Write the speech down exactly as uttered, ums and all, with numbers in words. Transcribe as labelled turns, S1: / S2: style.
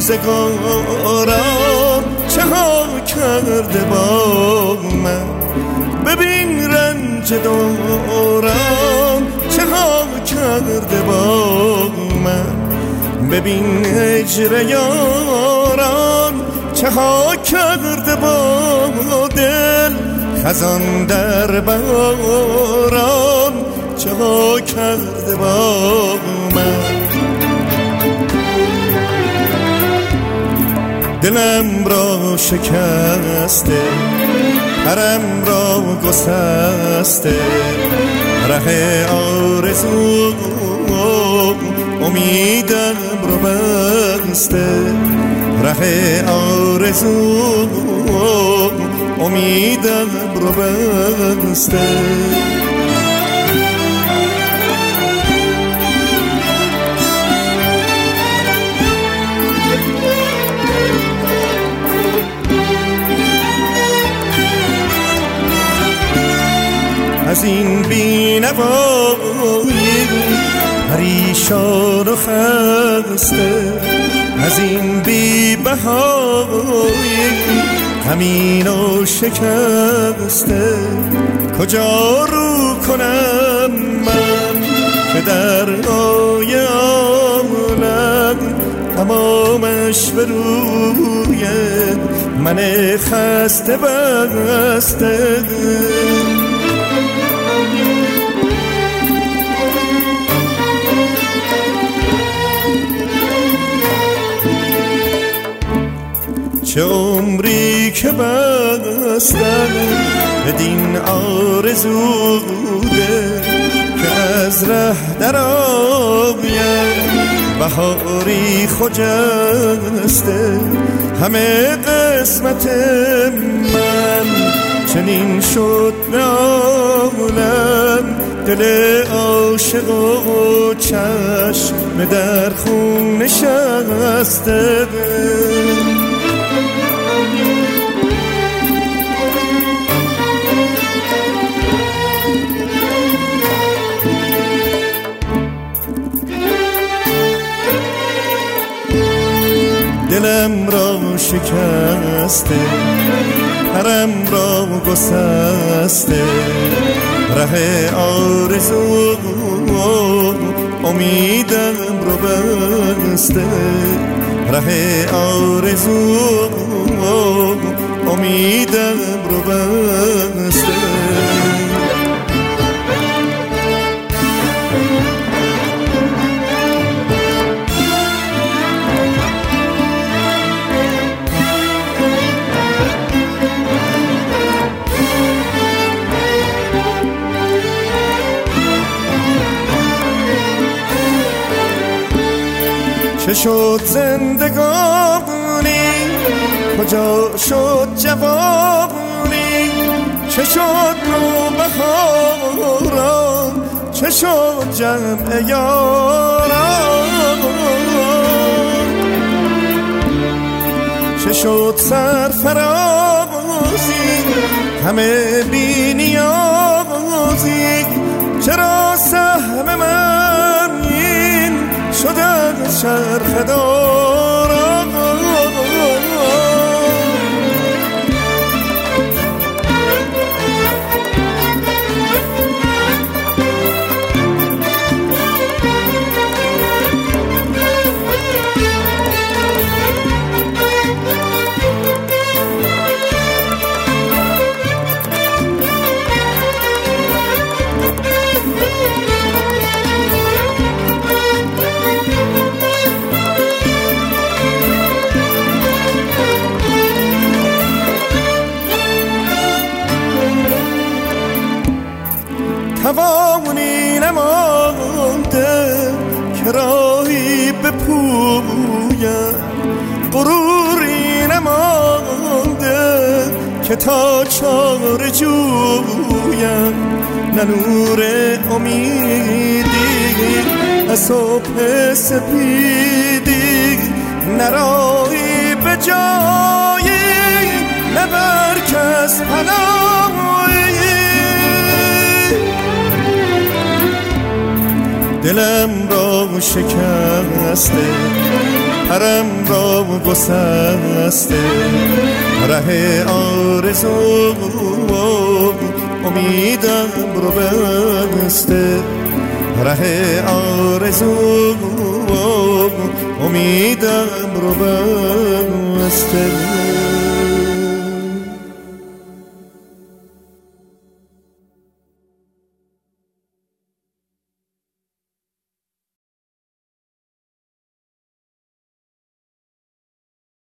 S1: روزگارم چه ها کرده با من. ببین رنج دارم چه ها کرده با من. ببین هجر یاران چه ها کرده با دل. خزان در باران چه ها کرده با من. دلم را شکسته پرم را گسسته. ره آرزو امیدم رو بسته. ره آرزو امیدم رو بسته. از این بی‌نوایی پریشان و خسته. از این بی‌بهایی غمین و شکسته. کجا رو کنم من که در آینم تمامش به روی من خسته بسته. چه عمری که بستم بدین آرزوده که از ره در آیم بهاری خجسته. همه قسمت من چنین شد به عالم. دل عاشق و چشم در خون نشسته. دلم را شکسته پرم را گسسته. ره آرزو امیدم رو بسته. ره آرزو امیدم رو بسته. چه شد زندگانی کجا شد جوانی. چه شد نوبهاران چه شد جمع یاران. چه شد سرفرازی همه بی نیازی. چرا سهم من این شده از چرخ داران. توانی نمانده که راهی بپویم. غروری نمانده که تا چاره جویم. نه نور امیدی از صبح سپیدی. نه راهی به جایی نه بر کس پناهی. دلم را شکسته پرم را گسسته، ره آرزو امیدم رو بسته، ره آرزو امیدم رو بسته.